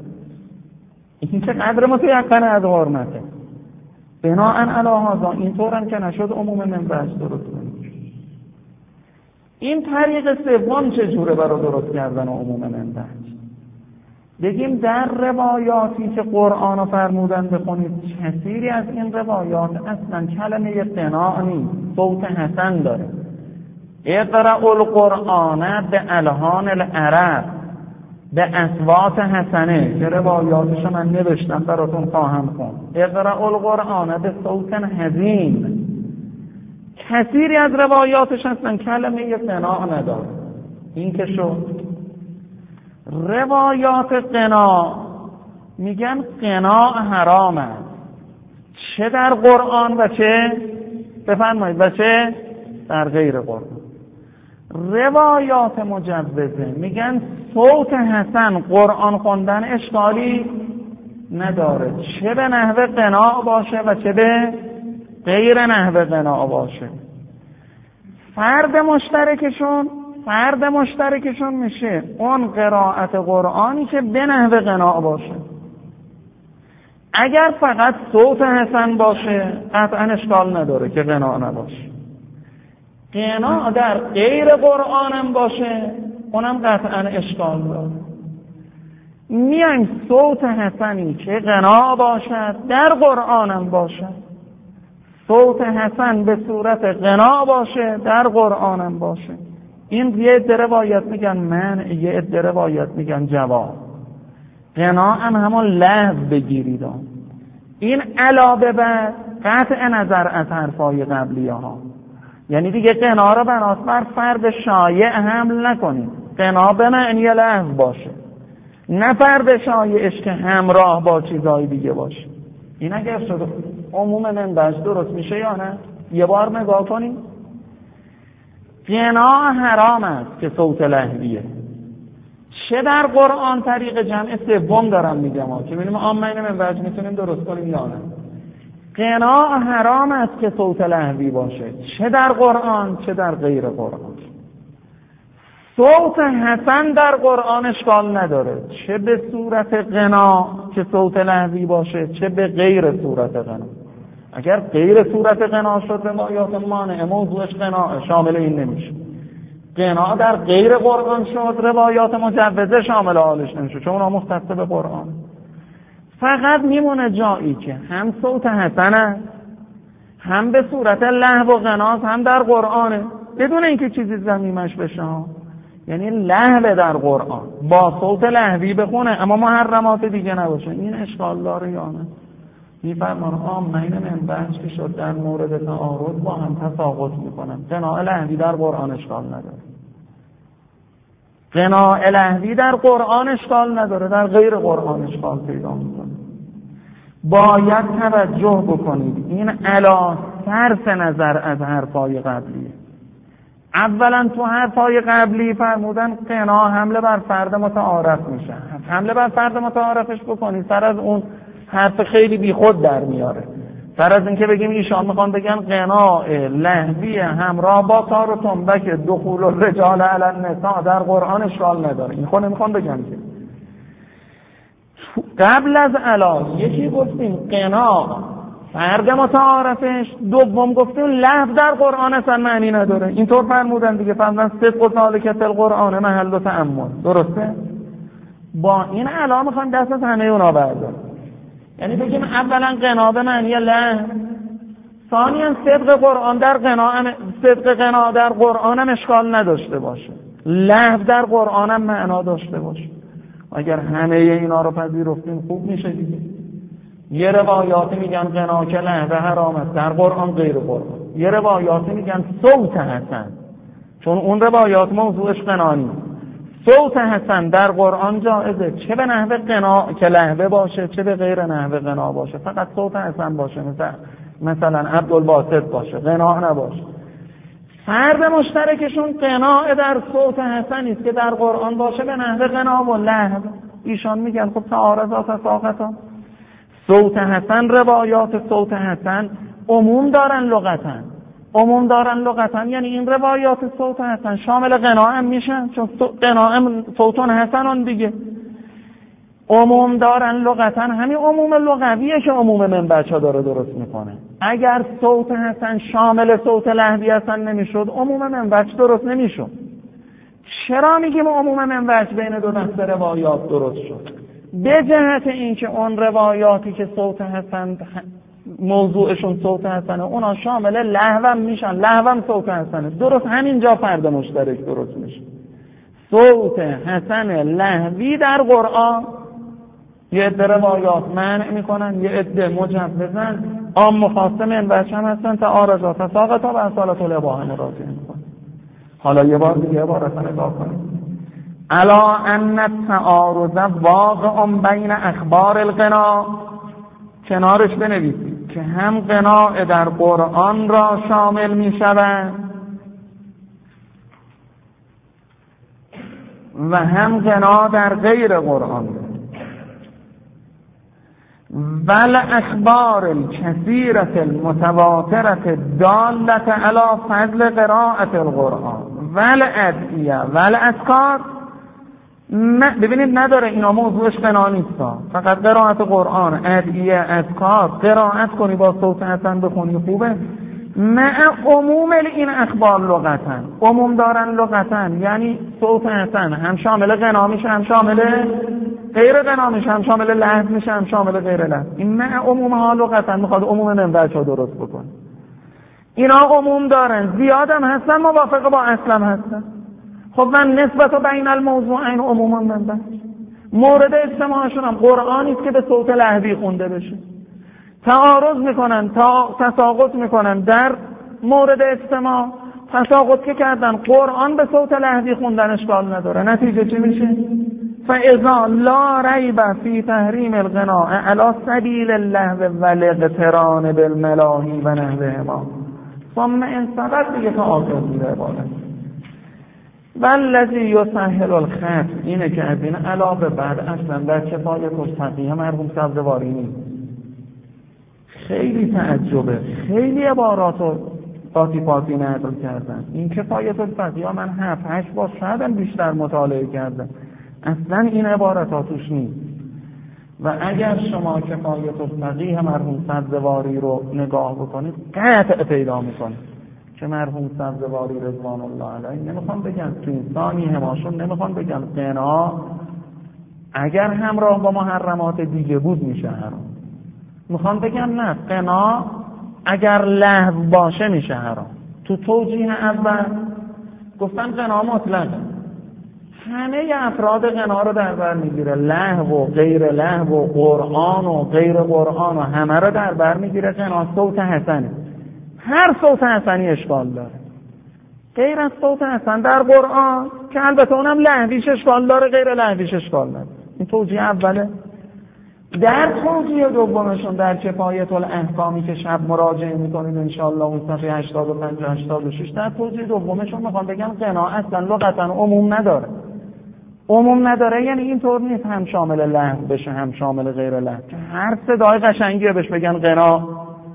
این چه قدر متیقن از حرمته. بناءً علی هذا اینطور هم که نشد عموم من بحث درست کنید. این طریق سوم چجوره برای درست کردن عموم من بحث؟ بگیم در روایاتی که قرآن رو فرمودن بخونید کثیری از این روایات اصلا کلمه قناع نیست، صوت حسن داره. اقرأ القرآن به الحان العرب به اصوات حسنه، که روایاتش من نوشتم براتون خواهم خوند. اقرأ القرآن به صوت حزین. کثیری از روایاتش هستن کلمه قناع نداره. این که شد. روایات قناع میگن قناع حرام است، چه در قرآن و چه بفرمایید و چه در غیر قرآن. روایات مجوزه میگن صوت حسن قرآن خوندن اشکالی نداره، چه به نحو قناع باشه و چه به غیر نحو قناع باشه. فرد مشترکشون فرد مشترکشون میشه اون قرائت قرآنی که به نحو قناع باشه. اگر فقط صوت حسن باشه قطعا اشکال نداره که قناع نباشه. قناع در غیر قرآنم باشه اونم قطعا اشکال داره. میان صوت حسنی که قناع باشد در قرآنم باشد، صوت حسن به صورت غنا باشه در قرآنم باشه. این یه عده روایت میگن من، یه عده روایت میگن جواب. غنا هم همون لحظ بگیرید. این علاوه بر قطع نظر از حرفای قبلیه ها، یعنی دیگه غنا رو بناس بر فرد شایع حمل نکنید. غنا به معنی لحظ باشه، نه فرد شایعش که همراه با چیزای دیگه باشه. این اگر شده عموم منبعش درست میشه یا نه؟ یه بار نگاه کنید. غنا حرام است که صوت لهویه، چه در قرآن طریق جمع سوم دارم میگم ها که ببینیم آمین منبعش میتونیم درست کنیم یا نه. غنا حرام است که صوت لهوی باشه، چه در قرآن چه در غیر قرآن. صوت حسن در قرآن اشکال نداره، چه به صورت غنا که صوت لهوی باشه چه به غیر صورت غنا. اگر غیر صورت غنا شد روایات مانع موضوعش غنا شامل این نمیشه. غنا در غیر قرآن شد روایات مجوزه شامل حالش نمیشه، چون اونها مختص به قرآن. فقط میمونه جایی که هم صوت حسنه هم به صورت لهو و غناست هم در قرآنه بدون اینکه چیزی ضمیمش بشه. یعنی لهو در قرآن با صوت لهوی بخونه اما محرمات دیگه نباشه، این اشکال داره یا نه؟ میفرمان آمین منبعش که شد در مورد تعارض با هم تساقط میکنن. غناء لهوی در قرآن اشکال نداره، غناء لهوی در قرآن اشکال نداره، در غیر قرآن اشکال پیدا میکنه. باید توجه بکنید این علا صرف نظر از حرفای قبلیه. اولا تو حرفای قبلی فرمودن غنا حمله بر فرد متعارف میشه، حمله بر فرد متعارفش بکنید سر از اون حرف خیلی بی خود در میاره. سر از اینکه بگیم ایشان میخوان بگن غنا لهوی همراه با تار و تنبک دخول الرجال علی النساء در قرآن اشکال نداره، این خود نمیخوان بگن که. قبل از علا یکی گفتیم غنا فرد متعارفش، دوم گفتیم لفظ در قرآن اصلا معنی نداره. اینطور فرمودن دیگه، فرمودن صدق و سالکت القرآن محل و تأمل. درسته؟ با این علا میخوان دست از همه اونا بردارن، یعنی بگیم اولا غنا به معنی لفظ، ثانیا صدق قرآن در غنا، صدق غنا در قرآن هم اشکال نداشته باشه، لفظ در قرآن هم معنا داشته باشه. اگر همه اینا رو پذیرفتیم خوب میشه دیگه. یه روایاتی میگن غنا که لهو حرام است در قرآن غیر قرآن، یه روایاتی میگن صوت حسن، چون اون روایات موضوعش غنا نیست، صوت حسن در قرآن جائزه، چه به نحو غنا که لهو باشه چه به غیر نحو غنا باشه، فقط صوت حسن باشه، مثلا مثلا عبدالباسط باشه، غنا نباشه. فرد مشترکشون غنا در صوت حسنی است که در قرآن باشه به نحو غنا و لهو. ایشان میگن خب تعارضات و ساقطات. صوت حسن، روایات صوت حسن عموم دارن لغتاً، عموم دارن لغتاً یعنی این روایات صوت حسن شامل غنا هم میشن، چون غنا هم صوتون حسنون دیگه. عموم دارن لغتاً، همین عموم لغویه که عموم من بچه ها داره درست میکنه. اگر صوت حسن شامل صوت لهوی حسن نمیشد عموم من بچه درست نمیشد. چرا میگیم عموم من بچه بین دو دسته روایات درست شد؟ به جهت اینکه اون روایاتی که صوت حسن موضوعشون صوت حسنه اونا شامل لهو میشن، لهو صوت حسنه. درست همینجا فرد مشترک درست میشه. صوت حسن لهوی در قرآن یه عده روایات منع میکنن، یه عده مجوزن، عام مخاصه من بچه هم هستن تا آرزات ساقط ها و اصالت الاباحه مراجعه میکنن. حالا یه بار دیگه عبارت نگاه کنیم. الا ان التعارض واقع بین اخبار الغنا، کنارش بنویسید که هم غنا در قرآن را شامل می شود و هم غنا در غیر قرآن، ول اخبار الكثیرة المتواترة دالة علی فضل قراءة القرآن ول ادعیه ول اذکار. ببینید نداره، اینا موضوعش غنا نیستا، فقط قرائت قرآن، ادعیه، اذکار، قرائت کنی با صوت حسن بخونی خوبه. مع عموم این اخبار لغتن، عموم دارن لغتن یعنی صوت حسن هم شامل غنا میشه هم شامل غیر غنا میشه، هم شامل لحظ میشه هم شامل غیر لحظ. این مع عموم ها لغتن، میخواد عموم من بچه ها درست بکن. اینا عموم دارن، زیادم هستن، موافقه با اصلم هستن. خب من نسبت بین الموضوعین عموما من بس. مورد اجتماعشون هم قرآنی است که به صوت لهوی خونده بشه. تعارض میکنن، تا تساقط میکنن در مورد اجتماع، تساقط که کردن قرآن به صوت لهوی خوندن اشکال نداره. نتیجه چی میشه؟ فاذا لا ریب فی تحریم الغناء علی سبیل اللهو والاقتران بالملاهی و نحوهما ثم انصرف دیگه تا آخر میره عبارت. والذی یسهل الختم، اینه که از این علاوه بعد اصلا در کفایت الفقیه مرحوم سبزواری نیست. خیلی تعجبه، خیلی عبارات رو قاطی پاتی نقل کردن. این کفایت الفقیه من هفت هشت بار شاید بیشتر مطالعه کردم، اصلا این عبارات توش نیست. و اگر شما کفایت الفقیه مرحوم سبزواری رو نگاه بکنید قطع پیدا میکنید که مرحوم سبزواری رضوان الله علیه نمیخوام بگم تو انسانی هماشون، نمیخوام بگم قنا اگر همراه با محرمات دیگه بود میشه حرام، میخوام بگم نه، قنا اگر لهو باشه میشه حرام. تو توجیه اول گفتن قنا مطلقه، همه افراد قنا رو در بر میگیره، لهو و غیر لهو و قرآن و غیر قرآن و همه رو در بر میگیره. قنا صوت حسنه، هر صوت حسنی اشکال داره، غیر از صوت حسن در قرآن که البته اونم لهویش اشکال داره، غیر لهویش اشکال نداره. این توجیه اوله. در توجیه دومشون در کفایت الاحکامی که شب مراجعه میکنید انشاءالله اون صفحه هشتاد و پنج هشتاد و شش، در توجیه دومشون میخوام بگم قنا اصلا لغتا عموم نداره. عموم نداره یعنی اینطور نیست هم شامل لهو بشه هم شامل غیر لهو، هر صدای قشنگی بهش بگن قنا.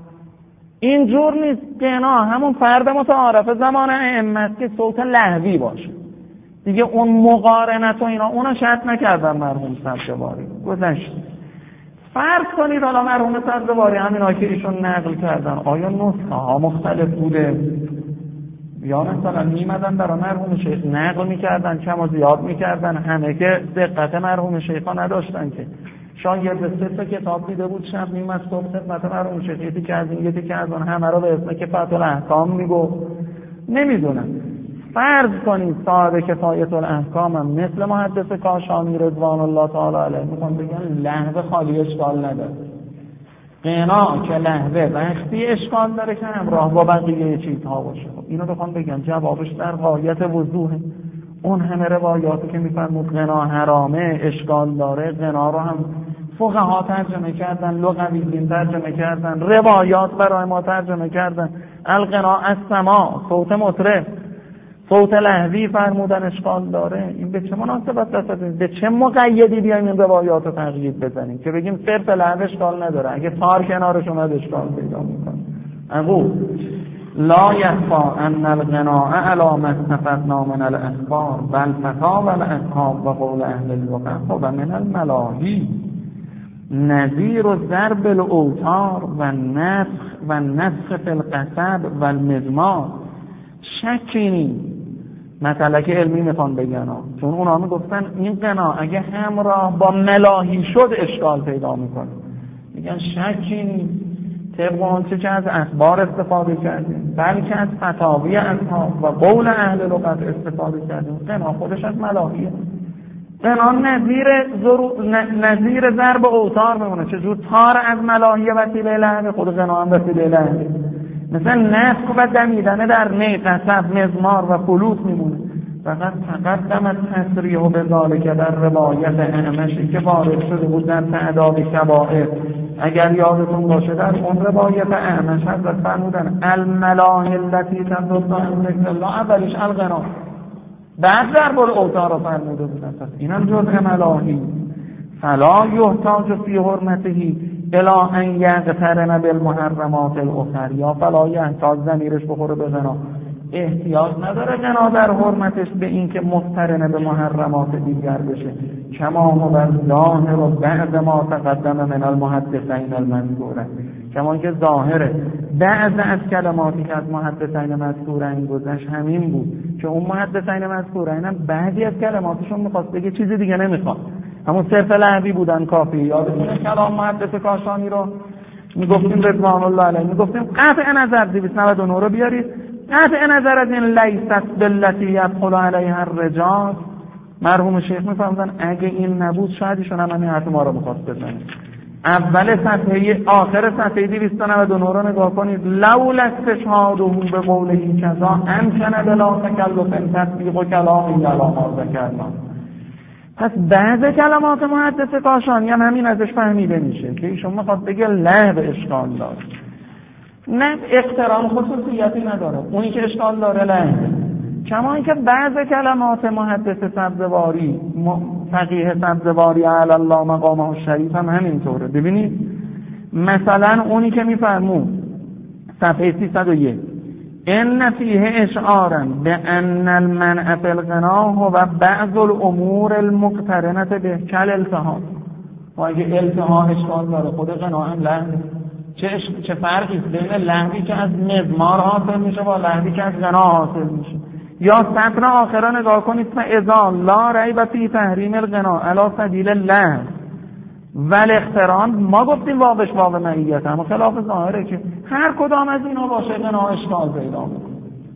اینجور نیست. قنا همون فرد متعارف زمان ائمه که صوت لهوی باشه دیگه. اون مقارنت و اینا اونا شرط نکردن مرحوم سبزواری، گذشت. فرض کنید حالا مرحوم سبزواری همینا که ایشون نقل کردن آیا نسخه ها مختلف بوده یا مثلا میمدن برای مرحوم شیخ نقل میکردن، کم و زیاد میکردن، همه که دقت مرحوم شیخ ها نداشتن که شاید به سه تا کتاب دیده بود شب میمد صبح خدمت مرحوم شیخ یکی که از این یکی که از اون همه رو به اسم کفایت الاحکام میگو. نمیدونم. فرض کنید صاحب کفایت الاحکام هم مثل محدث کاشانی رضوان الله تعالی علیه میخوام بگن لهو خالی اشکال نداره. قنا که لهوه وقتی اشکال داره که همراه با بقیه چیزها باشه. اینو بخوام بگم جوابش در غایت وضوحه. اون همه روایاتی که میفرمود قنا حرامه اشکال داره، قنا رو هم فقها ترجمه کردن، لغویین ترجمه کردن، روایات برای ما ترجمه کردن. القنا السماع، صوت مطرب، صوت لهوی فرمودن اشکال داره. این به چه مناسبت است؟ به چه مقیدی بیایم این روایات رو تقیید بزنیم که بگیم صرف لهو اشکال نداره، اگه تار کنارش اومد اشکال پیدا میکنه. اقول لا یخفا ان الغناء علی ما استفدنا من الاخبار بل فتاوی الاصحاب و قول اهل الوقت و من الملاهی نظیر ضرب الاوتار و نفخ و نفخ فی القصب و المزمار. شکی نیست. مسلک علمی میخوان بگن ها. چون اونا میگفتن این قنا اگه همراه با ملاهی شد اشکال پیدا میکنه. میگن شکی نیست. طبق آنچه که از اخبار استفاده کردیم بلکه از فتاوی اصحاب و قول اهل لغت استفاده کردیم. قنا خودش از ملاهیه. قنا نظیر نظیر ضرب اوتار میمونه. چجور تار از ملاهی وسیله لهوه، خود قنا هم وسیله لهوه. مثلا نفخ و دمیدن در نی، قصب، مزمار و فلوت میمونه. فقط تقدم تصریح به ذالک در روایت اعمشی که وارد شده بود در تعداد کبائر. اگر یادتون باشه در اون روایت اعمش حضرت فرمودن الملاهی التي تدل عن ذکر الله، اولیش الغنا، بعد ضرب الاوتار رو فرموده بودن. پس اینم جزء ملاهی. فلا یحتاج فی حرمته الا ان یقترن بالمحرمات الاخرى، یا فلا یحتاج ضمیرش بخوره به غنا. احتیاج نداره غنا در حرمتش به این که مقترن به محرمات دیگر بشه. کما هو ظاهر و بعد ما تقدم من المحدثین المذکوره، کما که ظاهره بعض از کلماتی که از محدثین مذکورین گذشت همین بود که اون محدثین مذکورین هم بعضی از کلماتشون میخواست بگه چیز دیگه نمیخواد، همون صرف لهوی بودن کافی. یادتونه کلام محدث کاشانی رو میگفتیم رضوان الله علیه، میگفتیم قطع نظر دویست و نود و نه رو بیارید، قطع نظر از این لیست باللتی یدخل علیها الرجال، مرحوم شیخ میفهمدن اگه این نبود شاید ایشون هم همین حرف ما رو میخواست بزنه. اول صفحه آخر صفحه دویست و نود و نه رو نگاه کنید، لولا استشهاده به قوله کذا امکن بلا تکلف تصدیق و کلام یا ما ذکرنا. پس بعض کلمات محدث کاشانی هم همین ازش فهمیده میشه که ایشون میخواد بگه لغو اشکال داره، نه اقتران خصوصیتی نداره، اونی که اشکال داره لغو. کما اینکه بعض کلمات محدث سبزواری فقیه سبزواری علی الله مقامه الشریف هم همینطوره. ببینید مثلا اونی که میفرمود صفحه سیصد و یک ان فیه اشعارا بان المنع فی الغنا و بعض الامور المقترنه به کل التهام. و اگه التهام اشکال داره خود غنا هم لغو. چه چه فرقی بین لغوی که از مزمار حاصل میشه با لغوی که از غنا حاصل میشه؟ یا سطر آخرا نگاه کنید، فاذا لا ریب فی تحریم الغنا علی سبیل اللغو والاقتران، ما گفتیم واوش واو معیت، اما خلاف ظاهره که هر کدام از اینا باشه غنا اشکال پیدا میکنه.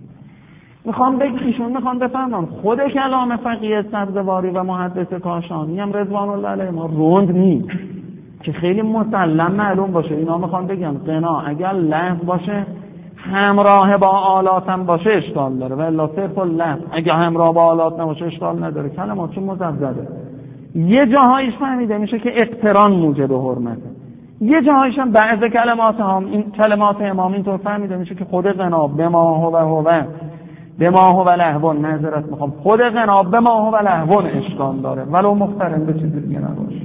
میخوام بگم ایشون میخوام بفهمم خود کلام فقیه سبزواری و محدث کاشانی هم رضوان الله علیه ما روند نیست که خیلی مسلم معلوم باشه. اینا میخوام بگم غنا اگر لفظ باشه همراه با آلات هم باشه اشکال داره، و الا صرف اللفظ اگه همراه با آلات نباشه اشکال نداره. کلمات چون مزبزده، یه جاهایش فهمیده میشه که اقتران موجب حرمته، یه جاهایش هم بعض کلمات هم این کلمات امام اینطور فهمیده میشه که خود غنا به ما هو هو به ما هو لهو، نظرت میخوام خود غنا به ما هو لهو اشکال داره ولو مقترن به چیزی دیگه نباشه.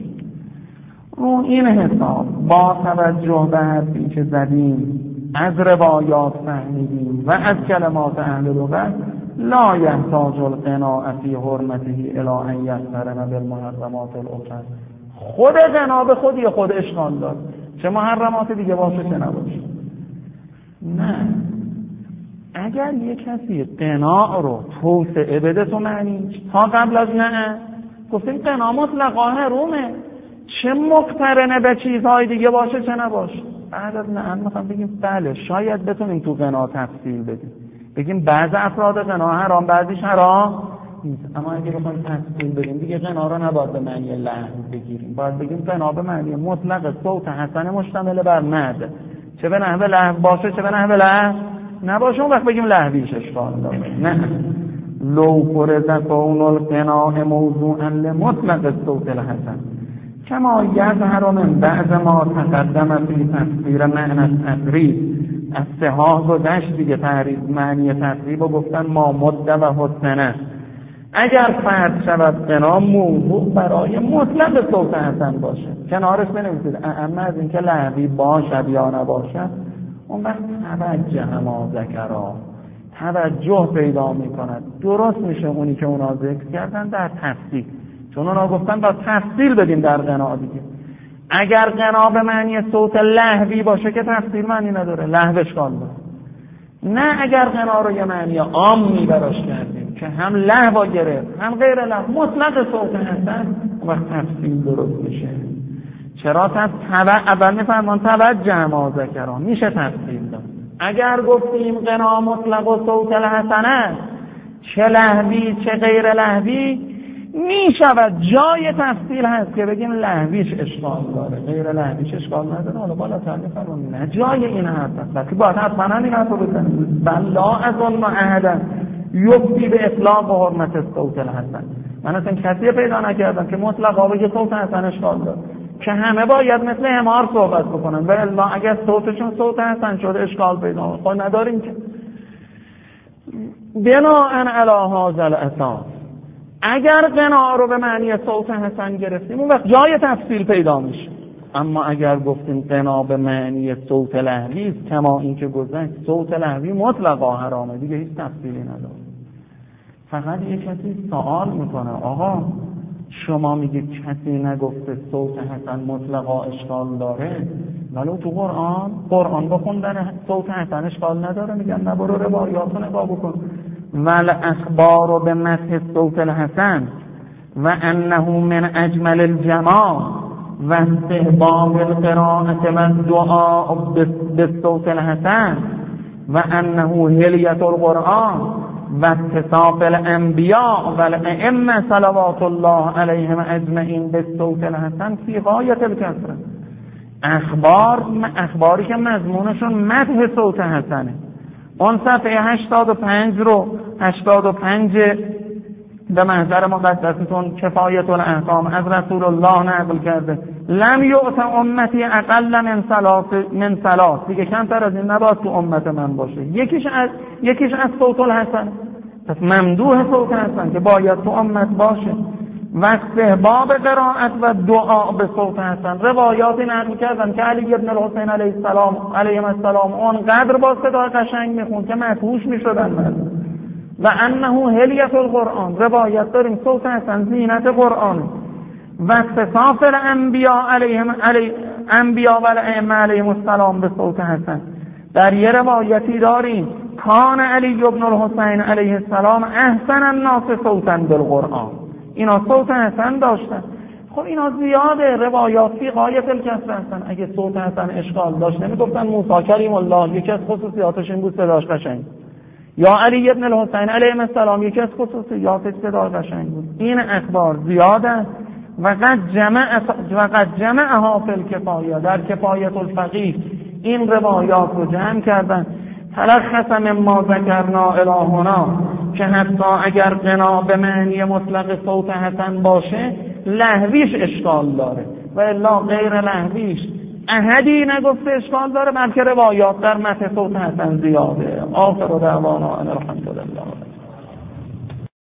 رو این حساب با توجه به حرفی که زدیم از روایات فهمیدیم و از کلمات اهل لغت لا یحتاج الغنا فی حرمته الی ان یقترن بالمحرمات الاخرى. خود غنا به خودی خود اشکال داره، چه محرمات دیگه باشه چه نباشه. نه، اگر یک کسی غنا رو توسعه بده تو معنی تا قبل از نه گفتیم غنا مطلقا حرومه، چه مقترنه به چیزهای دیگه باشه چه نباشه. بعد از نه میخوام بگیم بله شاید بتونیم تو غنا تفصیل بدیم، بگیم بعض افراد غنا حرام بعضیش حرام نیست، اما اگه بخوایم تفصیل بدیم دیگه غنا رو نباید به معنی لحن بگیریم، باید بگیم غنا به معنی مطلق صوت حسن مشتمل بر مد، چه به نحو لحن باشه چه به نحو لحن نباشه، اون وقت بگیم لحویش اشکال داره. نه، لو فرض کون الغنا موضوعا لمطلق صوت الحسن کما یظهر من بعض ما تقدم فی تفسیر معنی التقریب. از صحاح گذشت دیگه، تعریف معنی تقریب و گفتن ما مده و حسنه. اگر فرض شود غنا موضوع برای مطلق صوت حسن باشه، کنارش بنویسید اما از اینکه لحوی باشد یا نباشد، اون وقت توجه ما ذکرها توجه پیدا میکند، درست میشه اونی که اونا ذکر کردن در تفسیر، چون اونا گفتن با تفصیل بدیم در غنا دیگه. اگر غنا به معنی صوت لهوی باشه که تفصیل معنی نداره، لهو اشکال داره. نه، اگر غنا رو یه معنی عامی براش کردیم که هم لهو گرفت هم غیر لهو مطلق صوت هستن، وقت تفصیل درست میشه. چرا تفصیل اول میفرمان توجه ما ذکرها میشه تفصیل داد. اگر گفتیم غنا مطلق و صوت الحسنه، چه لهوی چه غیر لهوی، می شود جای تفصیل هست که بگیم لهویش اشکال داره غیر لهویش اشکال نداره. حالا بالا تعریف فرمون نه جای این حرف است، وقتی باید حتما همین حرف رو بزنیم. بلا از اون احدا یفتی به اطلاق و حرمت صوت الحسن. من اصلا کسی پیدا نکردم که مطلقا بگه صوت حسن اشکال داره، که همه باید مثل حمار صحبت بکنن و الا اگر صوتشون صوت حسن شده اشکال پیدا خواهد نداریم که. بناءً علی هذا الاساس اگر غنا رو به معنی صوت حسن گرفتیم اون وقت جای تفصیل پیدا میشه. اما اگر گفتیم غنا به معنی صوت لهوی است، کما این که گذشت صوت لهوی مطلقا حرامه، دیگه هیچ تفصیلی نداره. فقط یک کسی سوال میکنه آقا شما میگید کسی نگفته صوت حسن مطلقا اشکال داره، ولی تو قرآن قرآن بخوندن صوت حسن اشکال نداره؟ میگن نه، برو روایاتو نگاه بکن. ول اخبار به مسح صوت الحسن و انه من اجمل الجمال و استحباب القراءة و دعا بالصوت الحسن و انه هلیت القرآن و اتصاف الانبیاء و الائمه صلوات الله علیهم اجمعین بالصوت الحسن فی غایت الکثرة. اخبار اخباری که مضمونشون مدح صوت حسنه. اون صفحه هشتاد و پنج رو هشتاد و پنج به محضر مقدستون کفایت الاحکام از رسول الله نقل کرده. لم یعط امتی اقل من ثلاث من ثلاث، دیگه کمتر از این نباید تو امت من باشه. یکیش از یکیش از صوت الحسن، پس ممدوح صوت حسن که باید تو امت باشه. و استحباب قرائت و دعا به صوت حسن. روایاتی نقل کردن که علی ابن الحسین علیه السلام علیه السلام اونقدر با صدای قشنگ میخوند که مدهوش میشدن مردم. و انه هلیت القرآن، روایت داریم صوت حسن زینت قرآن. و اتصاف الانبیاء علیهم علی انبیاء و الائمه علیهم السلام به صوت حسن. در یه روایتی داریم کان علی ابن الحسین علیه السلام احسن الناس صوتا بالقرآن، اینا صوت حسن داشتن. خب اینا زیاده، روایات فی غایت الکثرة هستن. اگه صوت حسن اشکال داشت نمیگفتن موسی کلیم الله یکی از خصوصیاتش این بود صداش قشنگ، یا علی ابن الحسین علیه السلام یکی از خصوصیاتش صداش قشنگ بود. این اخبار زیاده و قد جمع و قد جمعها فی الکفایه، در کفایت الفقیه این روایات رو جمع کردن. تلخص مما ذکرنا الی هنا، که حتی اگر قنا به معنی مطلق صوت حسن باشه لهویش اشکال داره و الا غیر لهویش احدی نگفته اشکال داره، بلکه روایات در متن صوت حسن زیاده. آخر دعوانا ان الحمد لله.